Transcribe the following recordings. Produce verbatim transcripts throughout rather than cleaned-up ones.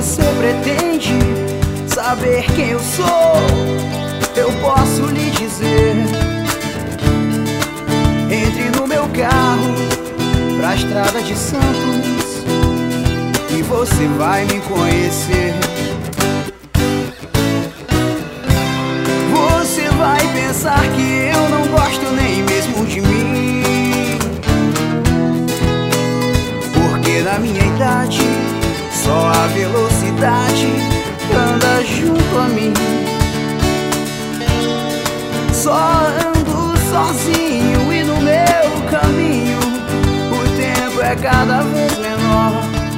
você pretende saber quem eu sou, eu posso lhe dizer. Entre no meu carro pra estrada de Santos e você vai me conhecer. Você vai pensar que eu não gosto nem mesmo de mim, porque na minha idade só a velocidade anda junto a mim. Só ando sozinho e no meu caminho o tempo é cada vez menor.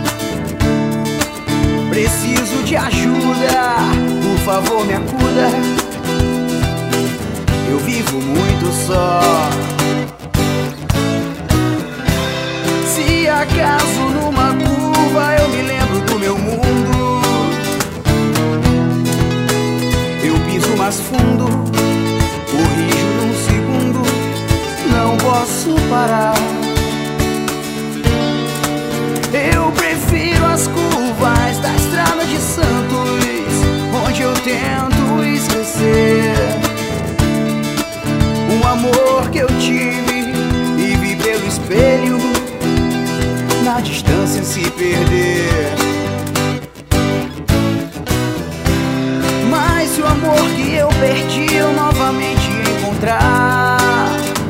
Preciso de ajuda, por favor me acuda. Eu vivo muito só. Se acaso numa curva eu me lembro do meu mundo, eu piso mais fundo, corrijo num segundo, não posso parar. Eu prefiro as curvas da estrada de Santos, onde eu tento esquecer um amor que eu tive e vi pelo espelho, na distância se perder. Mas se o amor que eu perdi eu novamente encontrar,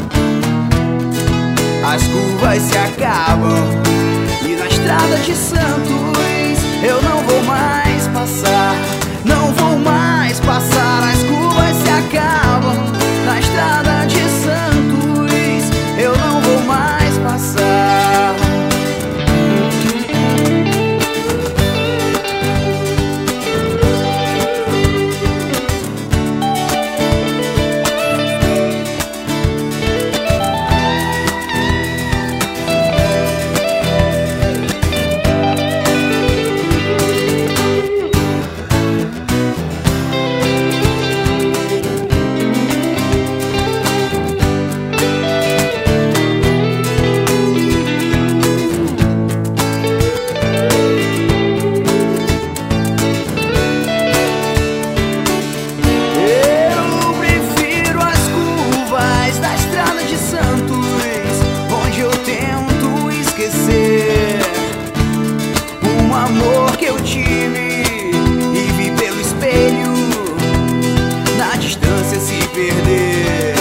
as curvas se acabam e na estrada de Santos eu não vou mais passar. Não vou mais passar, as curvas se acabam na estrada de Santos, eu não vou mais passar. Um amor que eu tive e vi pelo espelho, na distância se perder.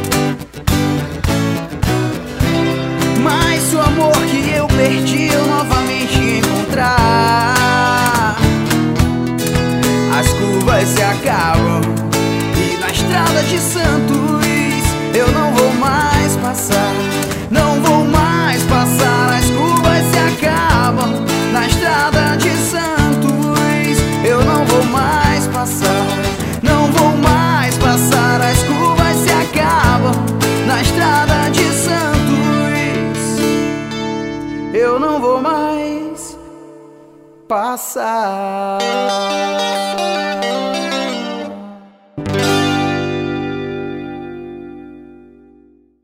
Mas se o amor que eu perdi eu novamente encontrar, as curvas se acabam e na estrada de Santos eu não vou mais passar. Não vou mais passar, as curvas se acabam na estrada de Santos, eu não vou mais passar. Não vou mais passar, as curvas se acabam na estrada de Santos, eu não vou mais passar.